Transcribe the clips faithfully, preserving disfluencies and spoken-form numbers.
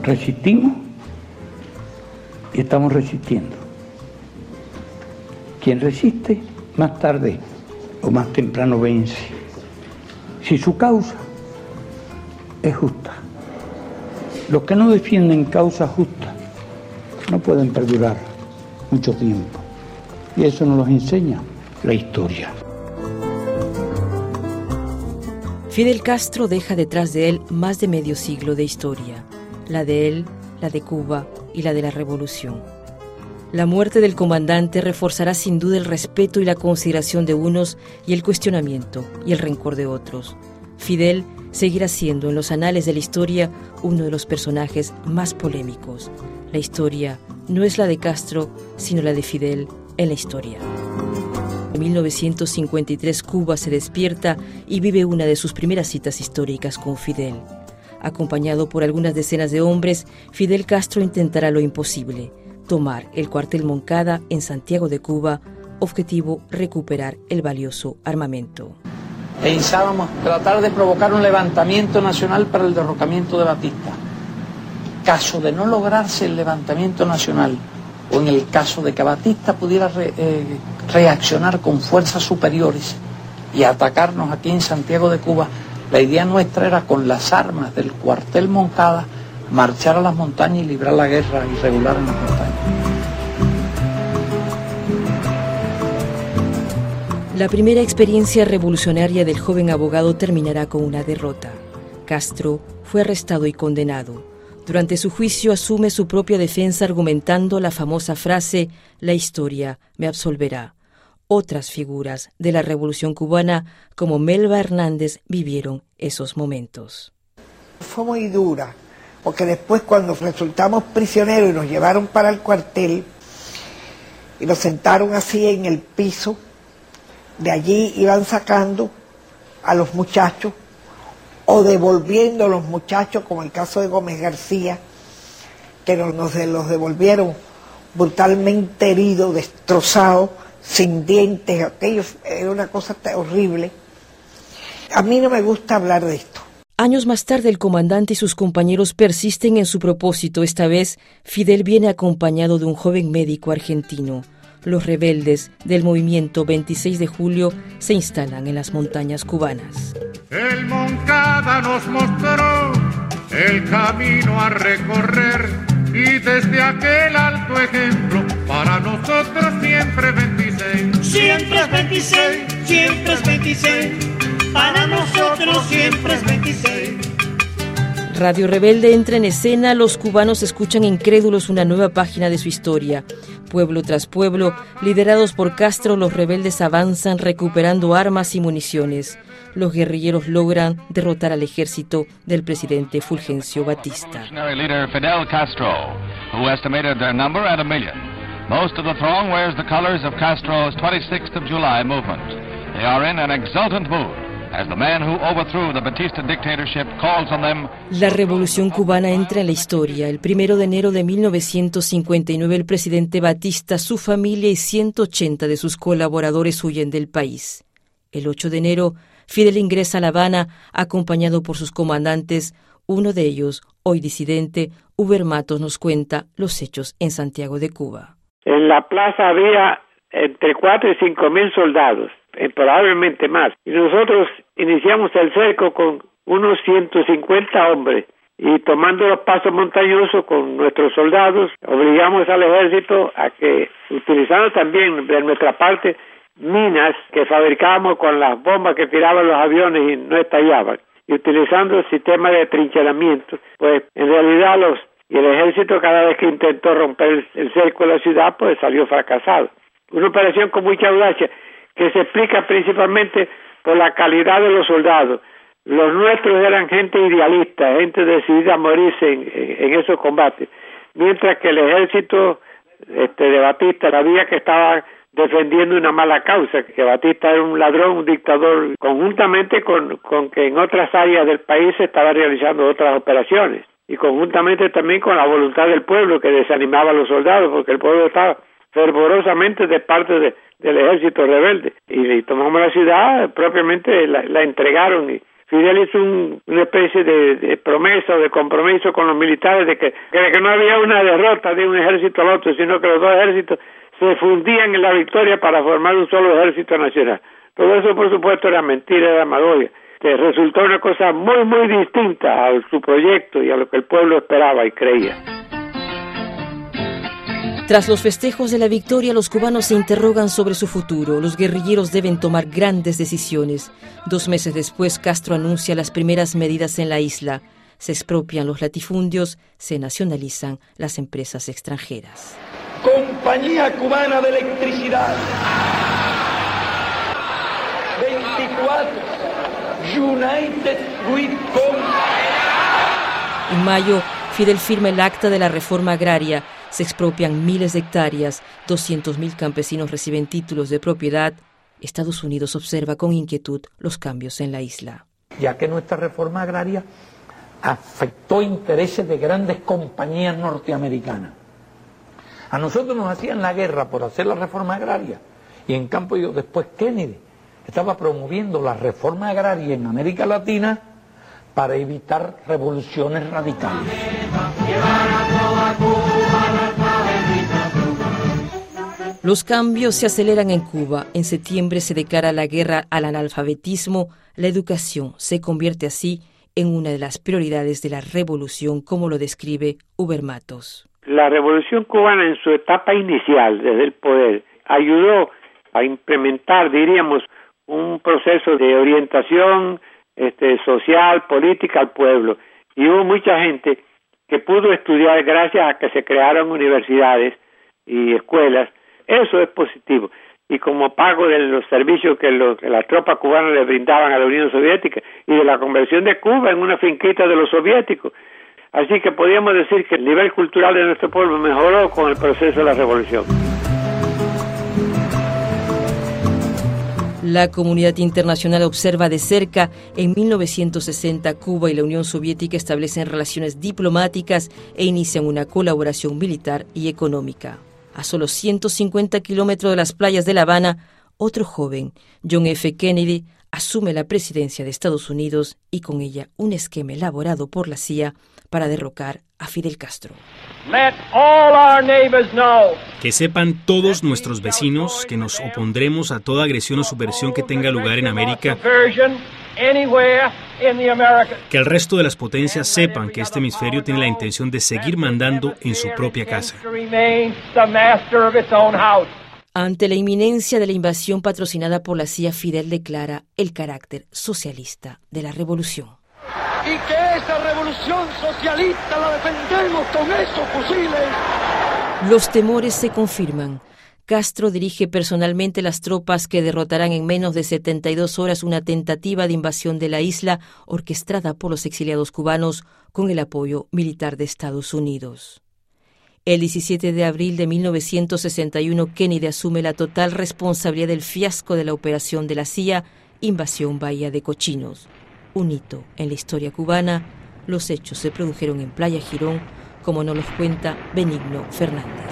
Resistimos y estamos resistiendo. Quien resiste, más tarde o más temprano vence. Si su causa es justa. Los que no defienden causas justas no pueden perdurar mucho tiempo. Y eso nos lo enseña la historia. Fidel Castro deja detrás de él más de medio siglo de historia, la de él, la de Cuba y la de la revolución. La muerte del comandante reforzará sin duda el respeto y la consideración de unos y el cuestionamiento y el rencor de otros. Fidel seguirá siendo en los anales de la historia uno de los personajes más polémicos. La historia no es la de Castro, sino la de Fidel en la historia. En mil novecientos cincuenta y tres Cuba se despierta y vive una de sus primeras citas históricas con Fidel. Acompañado por algunas decenas de hombres, Fidel Castro intentará lo imposible, tomar el cuartel Moncada en Santiago de Cuba, objetivo recuperar el valioso armamento. Pensábamos tratar de provocar un levantamiento nacional para el derrocamiento de Batista. Caso de no lograrse el levantamiento nacional, o en el caso de que Batista pudiera re, eh, reaccionar con fuerzas superiores y atacarnos aquí en Santiago de Cuba, la idea nuestra era con las armas del cuartel Moncada marchar a las montañas y librar la guerra irregular en las montañas. La primera experiencia revolucionaria del joven abogado terminará con una derrota. Castro fue arrestado y condenado. Durante su juicio asume su propia defensa argumentando la famosa frase «La historia me absolverá». Otras figuras de la Revolución cubana, como Melba Hernández, vivieron esos momentos. Fue muy dura, porque después cuando resultamos prisioneros y nos llevaron para el cuartel y nos sentaron así en el piso, de allí iban sacando a los muchachos o devolviendo a los muchachos, como el caso de Gómez García, que nos, nos los devolvieron brutalmente heridos, destrozados, sin dientes, aquello era una cosa horrible. A mí no me gusta hablar de esto. Años más tarde, el comandante y sus compañeros persisten en su propósito. Esta vez, Fidel viene acompañado de un joven médico argentino. Los rebeldes del movimiento veintiséis de julio se instalan en las montañas cubanas. El Moncada nos mostró el camino a recorrer y desde aquel alto ejemplo para nosotros siempre es veintiséis. Siempre es veintiséis, siempre es veintiséis, para nosotros siempre es veintiséis. Radio Rebelde entra en escena, los cubanos escuchan incrédulos una nueva página de su historia. Pueblo tras pueblo, liderados por Castro, los rebeldes avanzan recuperando armas y municiones. Los guerrilleros logran derrotar al ejército del presidente Fulgencio Batista. Leader Fidel Castro, who estimated their number at a million. Most of the throng wears the colors of Castro's twenty-sixth of July movement. They are in an exultant mood as the man who overthrew the Batista dictatorship calls on them. La revolución cubana entra en la historia. El primero de enero de mil novecientos cincuenta y nueve, el presidente Batista, su familia y ciento ochenta de sus colaboradores huyen del país. El ocho de enero, Fidel ingresa a La Habana acompañado por sus comandantes. Uno de ellos, hoy disidente, Uber Matos, nos cuenta los hechos en Santiago de Cuba. En la plaza había entre cuatro y cinco mil soldados, eh, probablemente más. Y nosotros iniciamos el cerco con unos ciento cincuenta hombres y tomando los pasos montañosos con nuestros soldados, obligamos al ejército a que, utilizando también de nuestra parte minas que fabricábamos con las bombas que tiraban los aviones y no estallaban, y utilizando el sistema de trincheramiento, pues en realidad los y el ejército cada vez que intentó romper el, el cerco de la ciudad, pues salió fracasado. Una operación con mucha audacia que se explica principalmente por la calidad de los soldados. Los nuestros eran gente idealista, gente decidida a morirse en, en, en esos combates, mientras que el ejército este, de Batista sabía que estaba defendiendo una mala causa, que Batista era un ladrón, un dictador, conjuntamente con, con que en otras áreas del país se estaba realizando otras operaciones, y conjuntamente también con la voluntad del pueblo que desanimaba a los soldados, porque el pueblo estaba fervorosamente de parte de, del ejército rebelde, y, y tomamos la ciudad, propiamente la, la entregaron, y Fidel hizo un, una especie de, de promesa o de compromiso con los militares de que, de que no había una derrota de un ejército al otro, sino que los dos ejércitos se fundían en la victoria para formar un solo ejército nacional. Todo eso, por supuesto, era mentira, era demagogia. Que resultó una cosa muy, muy distinta a su proyecto y a lo que el pueblo esperaba y creía. Tras los festejos de la victoria, los cubanos se interrogan sobre su futuro. Los guerrilleros deben tomar grandes decisiones. Dos meses después, Castro anuncia las primeras medidas en la isla. Se expropian los latifundios, se nacionalizan las empresas extranjeras. Compañía Cubana de Electricidad. veinticuatro. United Fruit Company. En mayo, Fidel firma el acta de la reforma agraria. Se expropian miles de hectáreas, doscientos mil campesinos reciben títulos de propiedad. Estados Unidos observa con inquietud los cambios en la isla. Ya que nuestra reforma agraria afectó intereses de grandes compañías norteamericanas. A nosotros nos hacían la guerra por hacer la reforma agraria y en cambio después Kennedy estaba promoviendo la reforma agraria en América Latina para evitar revoluciones radicales. Los cambios se aceleran en Cuba. En septiembre se declara la guerra al analfabetismo. La educación se convierte así en una de las prioridades de la revolución, como lo describe Uber Matos. La revolución cubana en su etapa inicial, desde el poder, ayudó a implementar, diríamos, un proceso de orientación este, social, política al pueblo. Y hubo mucha gente que pudo estudiar gracias a que se crearon universidades y escuelas. Eso es positivo. Y como pago de los servicios que, los, que las tropas cubanas le brindaban a la Unión Soviética y de la conversión de Cuba en una finquita de los soviéticos. Así que podríamos decir que el nivel cultural de nuestro pueblo mejoró con el proceso de la revolución. La comunidad internacional observa de cerca. En mil novecientos sesenta, Cuba y la Unión Soviética establecen relaciones diplomáticas e inician una colaboración militar y económica. A solo ciento cincuenta kilómetros de las playas de La Habana, otro joven, John F. Kennedy, asume la presidencia de Estados Unidos y con ella un esquema elaborado por la C I A para derrocar a Fidel Castro. Let all our neighbors know. Que sepan todos nuestros vecinos que nos opondremos a toda agresión o subversión que tenga lugar en América. Que el resto de las potencias sepan que este hemisferio tiene la intención de seguir mandando en su propia casa. Ante la inminencia de la invasión patrocinada por la C I A, Fidel declara el carácter socialista de la revolución. Y que esa revolución socialista la defendemos con esos fusiles. Los temores se confirman. Castro dirige personalmente las tropas que derrotarán en menos de setenta y dos horas una tentativa de invasión de la isla orquestada por los exiliados cubanos con el apoyo militar de Estados Unidos. El diecisiete de abril de mil novecientos sesenta y uno, Kennedy asume la total responsabilidad del fiasco de la operación de la C I A, Invasión Bahía de Cochinos. Un hito en la historia cubana. Los hechos se produjeron en Playa Girón, como nos los cuenta Benigno Fernández.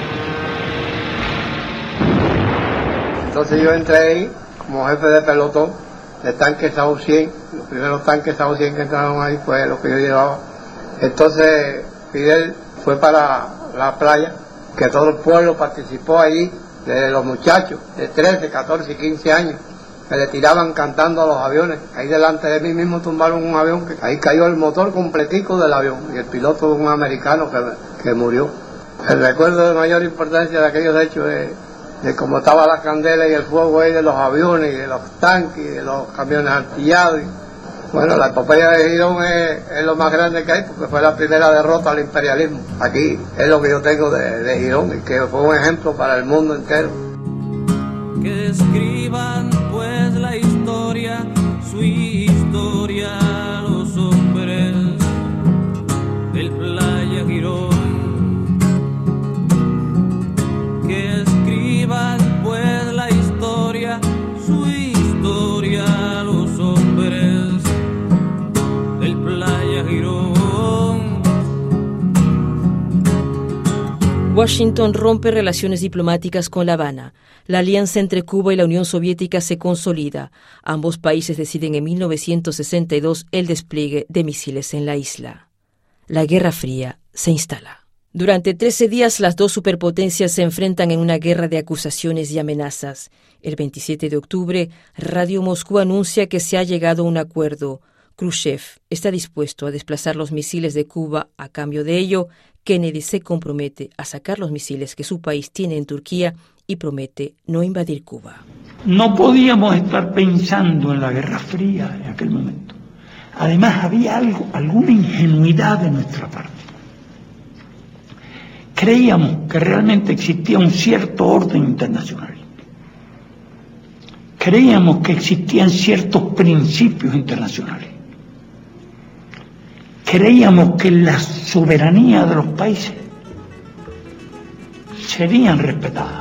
Entonces yo entré ahí como jefe de pelotón de tanques S A U cien. Los primeros tanques S A U cien que entraron ahí fue lo que yo llevaba. Entonces Fidel fue para la playa, que todo el pueblo participó allí, de los muchachos de trece, catorce y quince años, que le tiraban cantando a los aviones. Ahí delante de mí mismo tumbaron un avión, que ahí cayó el motor completico del avión y el piloto de un americano que, que murió. El recuerdo de mayor importancia de aquellos hechos es de cómo estaba la candela y el fuego ahí de los aviones y de los tanques y de los camiones artillados. Bueno, la epopeya de Girón es, es lo más grande que hay, porque fue la primera derrota al imperialismo. Aquí es lo que yo tengo de, de Girón, y que fue un ejemplo para el mundo entero. Que escriban pues la historia, su historia, los hombres del Playa Girón. Que escriban pues la historia, su historia, los hombres del Playa Girón. Washington rompe relaciones diplomáticas con La Habana. La alianza entre Cuba y la Unión Soviética se consolida. Ambos países deciden en mil novecientos sesenta y dos el despliegue de misiles en la isla. La Guerra Fría se instala. Durante trece días las dos superpotencias se enfrentan en una guerra de acusaciones y amenazas. El veintisiete de octubre, Radio Moscú anuncia que se ha llegado a un acuerdo. Khrushchev está dispuesto a desplazar los misiles de Cuba. A cambio de ello, Kennedy se compromete a sacar los misiles que su país tiene en Turquía y promete no invadir Cuba. No podíamos estar pensando en la Guerra Fría en aquel momento. Además, había algo, alguna ingenuidad de nuestra parte. Creíamos que realmente existía un cierto orden internacional. Creíamos que existían ciertos principios internacionales. Creíamos que la soberanía de los países serían respetadas.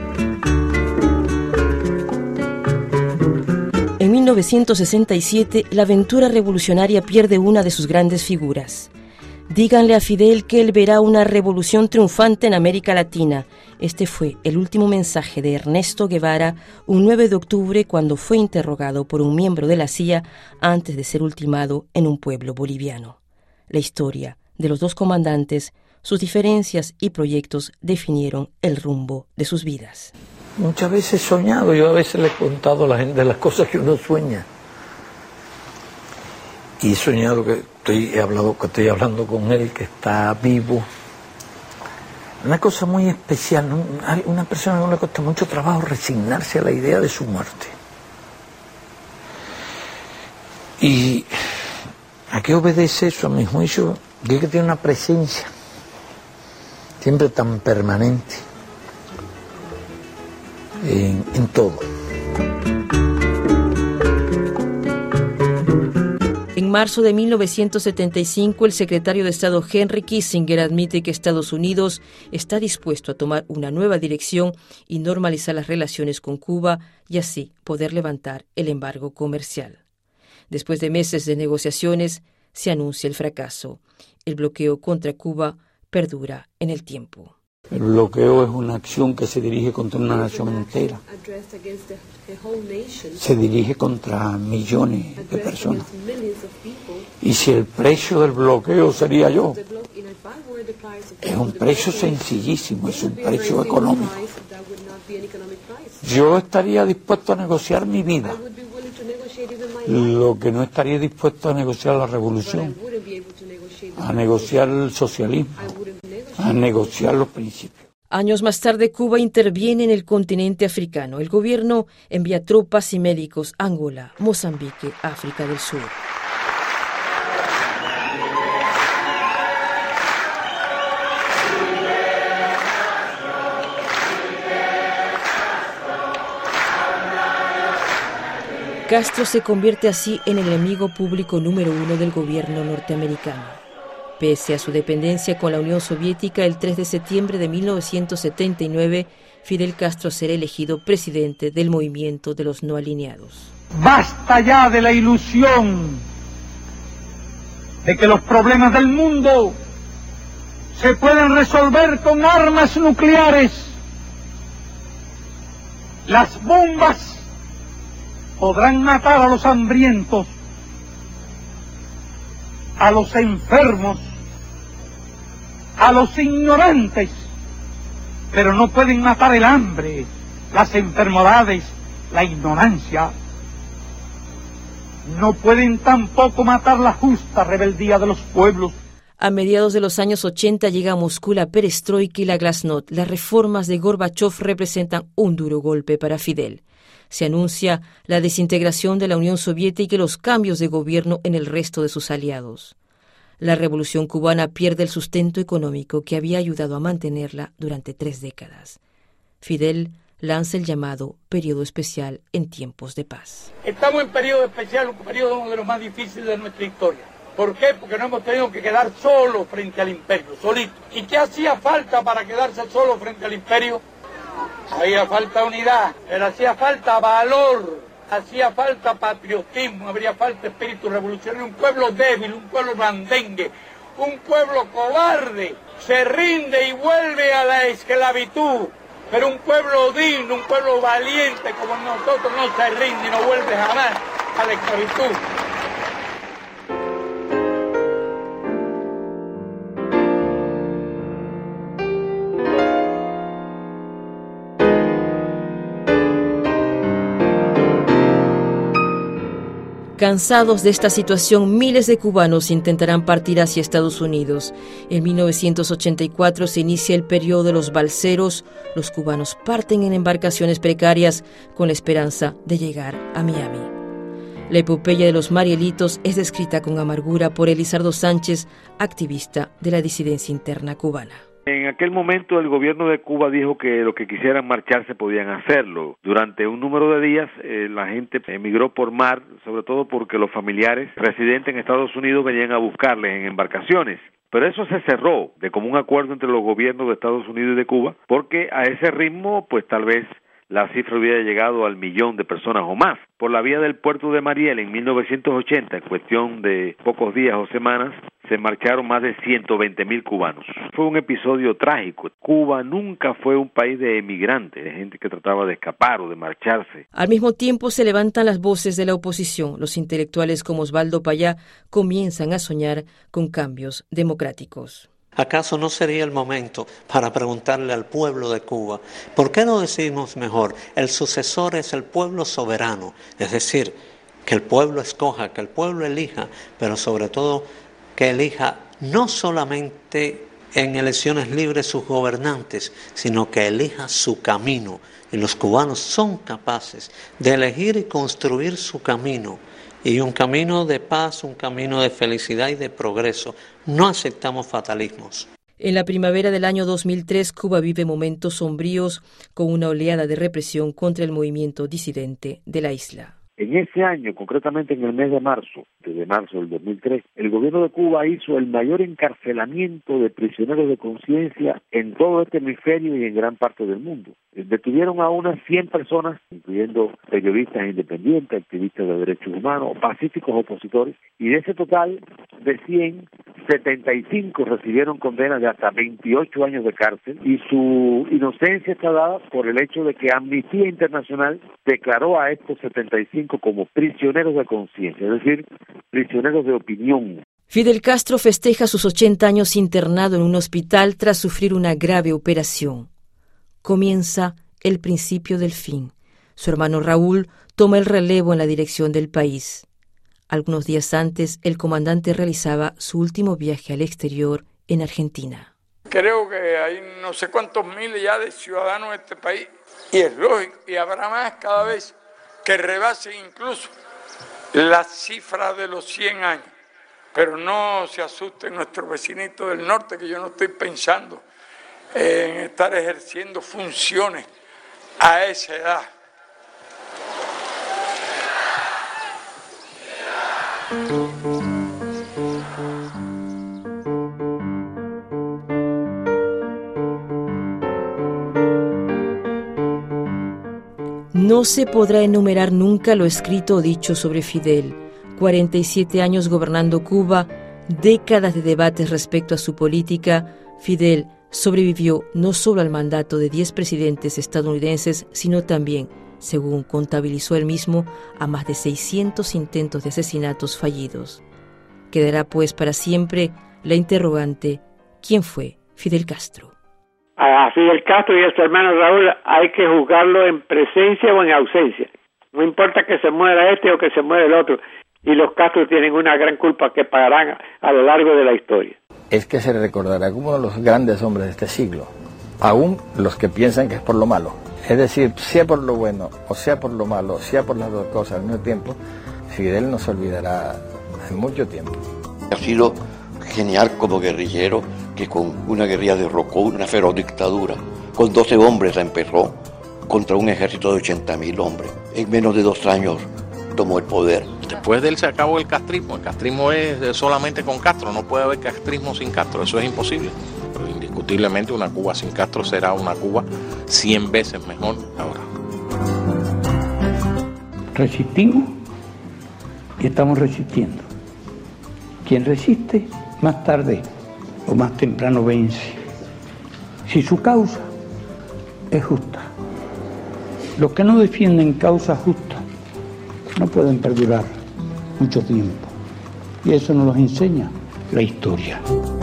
En mil novecientos sesenta y siete, la aventura revolucionaria pierde una de sus grandes figuras. Díganle a Fidel que él verá una revolución triunfante en América Latina. Este fue el último mensaje de Ernesto Guevara un nueve de octubre cuando fue interrogado por un miembro de la C I A antes de ser ultimado en un pueblo boliviano. La historia de los dos comandantes, sus diferencias y proyectos definieron el rumbo de sus vidas. Muchas veces he soñado, yo a veces le he contado a la gente las cosas que uno sueña. Y he soñado que estoy, he hablado, que estoy hablando con él, que está vivo. Una cosa muy especial, ¿no? Hay una persona que no le cuesta mucho trabajo resignarse a la idea de su muerte. Y ¿a qué obedece eso? A mi juicio, que tiene una presencia siempre tan permanente en, en todo. En marzo de mil novecientos setenta y cinco, el secretario de Estado Henry Kissinger admite que Estados Unidos está dispuesto a tomar una nueva dirección y normalizar las relaciones con Cuba y así poder levantar el embargo comercial. Después de meses de negociaciones, se anuncia el fracaso. El bloqueo contra Cuba perdura en el tiempo. El bloqueo es una acción que se dirige contra una nación entera. Se dirige contra millones de personas. Y si el precio del bloqueo sería yo, es un precio sencillísimo, es un precio económico. Yo estaría dispuesto a negociar mi vida. Lo que no estaría dispuesto a negociar la revolución, a negociar el socialismo, a negociar los principios. Años más tarde, Cuba interviene en el continente africano. El gobierno envía tropas y médicos a Angola, Mozambique, África del Sur. Castro se convierte así en el enemigo público número uno del gobierno norteamericano. Pese a su dependencia con la Unión Soviética, el tres de septiembre de mil novecientos setenta y nueve, Fidel Castro será elegido presidente del movimiento de los no alineados. Basta ya de la ilusión de que los problemas del mundo se pueden resolver con armas nucleares. Las bombas podrán matar a los hambrientos, a los enfermos, a los ignorantes, pero no pueden matar el hambre, las enfermedades, la ignorancia. No pueden tampoco matar la justa rebeldía de los pueblos. A mediados de los años ochenta llega a Moscú la perestroika y la glasnost. Las reformas de Gorbachov representan un duro golpe para Fidel. Se anuncia la desintegración de la Unión Soviética y los cambios de gobierno en el resto de sus aliados. La revolución cubana pierde el sustento económico que había ayudado a mantenerla durante tres décadas. Fidel lanza el llamado periodo especial en tiempos de paz. Estamos en periodo especial, un periodo uno de los más difíciles de nuestra historia. ¿Por qué? Porque no hemos tenido que quedar solos frente al imperio, solitos. ¿Y qué hacía falta para quedarse solos frente al imperio? Había falta unidad, pero hacía falta valor, hacía falta patriotismo, habría falta espíritu revolucionario, un pueblo débil, un pueblo blandengue, Un pueblo cobarde se rinde y vuelve a la esclavitud. Pero un pueblo digno, un pueblo valiente como nosotros no se rinde y no vuelve jamás a la esclavitud. Cansados de esta situación, miles de cubanos intentarán partir hacia Estados Unidos. En mil novecientos ochenta y cuatro se inicia el periodo de los balseros. Los cubanos parten en embarcaciones precarias con la esperanza de llegar a Miami. La epopeya de los Marielitos es descrita con amargura por Elizardo Sánchez, activista de la disidencia interna cubana. En aquel momento el gobierno de Cuba dijo que los que quisieran marcharse podían hacerlo. Durante un número de días eh, la gente emigró por mar, sobre todo porque los familiares residentes en Estados Unidos venían a buscarles en embarcaciones. Pero eso se cerró de común acuerdo entre los gobiernos de Estados Unidos y de Cuba, porque a ese ritmo pues tal vez la cifra hubiera llegado al millón de personas o más. Por la vía del puerto de Mariel en mil novecientos ochenta, en cuestión de pocos días o semanas, se marcharon más de ciento veinte mil cubanos. Fue un episodio trágico. Cuba nunca fue un país de emigrantes, de gente que trataba de escapar o de marcharse. Al mismo tiempo se levantan las voces de la oposición. Los intelectuales como Osvaldo Payá comienzan a soñar con cambios democráticos. ¿Acaso no sería el momento para preguntarle al pueblo de Cuba, ¿por qué no decimos mejor, el sucesor es el pueblo soberano? Es decir, que el pueblo escoja, que el pueblo elija, pero sobre todo que elija no solamente en elecciones libres sus gobernantes, sino que elija su camino. Y los cubanos son capaces de elegir y construir su camino. Y un camino de paz, un camino de felicidad y de progreso. No aceptamos fatalismos. En la primavera del año dos mil tres, Cuba vive momentos sombríos con una oleada de represión contra el movimiento disidente de la isla. En ese año, concretamente en el mes de marzo, desde marzo del dos mil tres, el gobierno de Cuba hizo el mayor encarcelamiento de prisioneros de conciencia en todo este hemisferio y en gran parte del mundo. Detuvieron a unas cien personas, incluyendo periodistas independientes, activistas de derechos humanos, pacíficos opositores, y de ese total de cien, setenta y cinco recibieron condenas de hasta veintiocho años de cárcel, y su inocencia está dada por el hecho de que Amnistía Internacional declaró a estos setenta y cinco como prisioneros de conciencia, es decir, prisioneros de opinión. Fidel Castro festeja sus ochenta años internado en un hospital tras sufrir una grave operación. Comienza el principio del fin. Su hermano Raúl toma el relevo en la dirección del país. Algunos días antes, el comandante realizaba su último viaje al exterior en Argentina. Creo que hay no sé cuántos miles ya de ciudadanos de este país, y es lógico, y habrá más cada vez que rebasen incluso la cifra de los cien años. Pero no se asusten nuestros vecinitos del norte, que yo no estoy pensando en estar ejerciendo funciones a esa edad. No se podrá enumerar nunca lo escrito o dicho sobre Fidel. cuarenta y siete años gobernando Cuba, décadas de debates respecto a su política. Fidel sobrevivió no solo al mandato de diez presidentes estadounidenses, sino también, según contabilizó él mismo, a más de seiscientos intentos de asesinatos fallidos. Quedará pues para siempre la interrogante: ¿quién fue Fidel Castro? A Fidel Castro y a su hermano Raúl hay que juzgarlo en presencia o en ausencia. No importa que se muera este o que se muera el otro. Y los Castro tienen una gran culpa que pagarán a lo largo de la historia. Es que se recordará como uno de los grandes hombres de este siglo, aún los que piensan que es por lo malo. Es decir, sea por lo bueno o sea por lo malo, sea por las dos cosas al mismo tiempo, Fidel no se olvidará en mucho tiempo. Ha sido genial como guerrillero, que con una guerrilla derrocó una feroz dictadura. Con doce hombres la empezó contra un ejército de ochenta mil hombres. En menos de dos años tomó el poder. Después de él se acabó el castrismo. El castrismo es solamente con Castro, no puede haber castrismo sin Castro, eso es imposible. Pero indiscutiblemente una Cuba sin Castro será una Cuba cien veces mejor ahora. Resistimos y estamos resistiendo. Quien resiste más tarde o más temprano vence, si su causa es justa. Los que no defienden causas justas no pueden perdurar mucho tiempo, y eso nos lo enseña la historia.